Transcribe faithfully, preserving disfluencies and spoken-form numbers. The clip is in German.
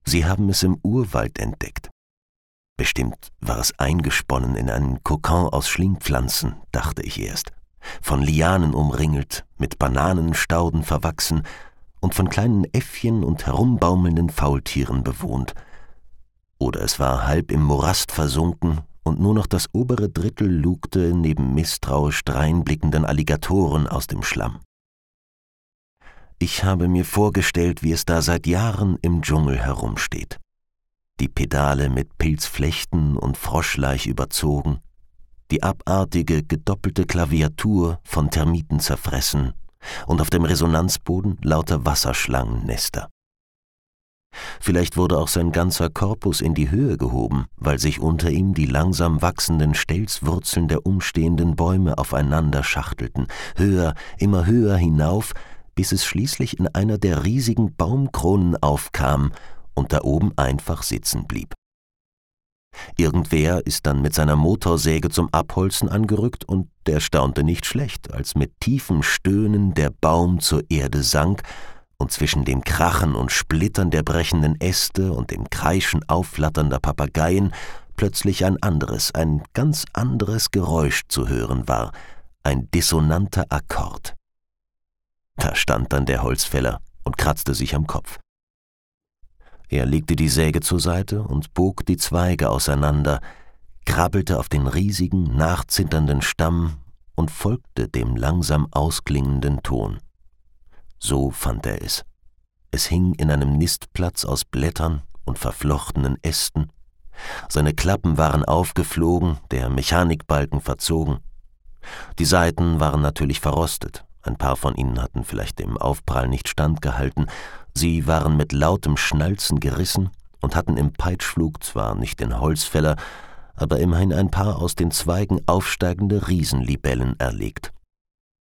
Sie haben es im Urwald entdeckt. Bestimmt war es eingesponnen in einen Kokon aus Schlingpflanzen, dachte ich erst, von Lianen umringelt, mit Bananenstauden verwachsen und von kleinen Äffchen und herumbaumelnden Faultieren bewohnt. Oder es war halb im Morast versunken und nur noch das obere Drittel lugte neben misstrauisch dreinblickenden Alligatoren aus dem Schlamm. Ich habe mir vorgestellt, wie es da seit Jahren im Dschungel herumsteht. Die Pedale mit Pilzflechten und Froschlaich überzogen, die abartige, gedoppelte Klaviatur von Termiten zerfressen und auf dem Resonanzboden lauter Wasserschlangennester. Vielleicht wurde auch sein ganzer Korpus in die Höhe gehoben, weil sich unter ihm die langsam wachsenden Stelzwurzeln der umstehenden Bäume aufeinander schachtelten, höher, immer höher hinauf, bis es schließlich in einer der riesigen Baumkronen aufkam und da oben einfach sitzen blieb. Irgendwer ist dann mit seiner Motorsäge zum Abholzen angerückt und der staunte nicht schlecht, als mit tiefem Stöhnen der Baum zur Erde sank und zwischen dem Krachen und Splittern der brechenden Äste und dem Kreischen aufflatternder Papageien plötzlich ein anderes, ein ganz anderes Geräusch zu hören war, ein dissonanter Akkord. Da stand dann der Holzfäller und kratzte sich am Kopf. Er legte die Säge zur Seite und bog die Zweige auseinander, krabbelte auf den riesigen, nachzitternden Stamm und folgte dem langsam ausklingenden Ton. So fand er es. Es hing in einem Nistplatz aus Blättern und verflochtenen Ästen. Seine Klappen waren aufgeflogen, der Mechanikbalken verzogen. Die Saiten waren natürlich verrostet. Ein paar von ihnen hatten vielleicht dem Aufprall nicht standgehalten. Sie waren mit lautem Schnalzen gerissen und hatten im Peitschflug zwar nicht den Holzfäller, aber immerhin ein paar aus den Zweigen aufsteigende Riesenlibellen erlegt.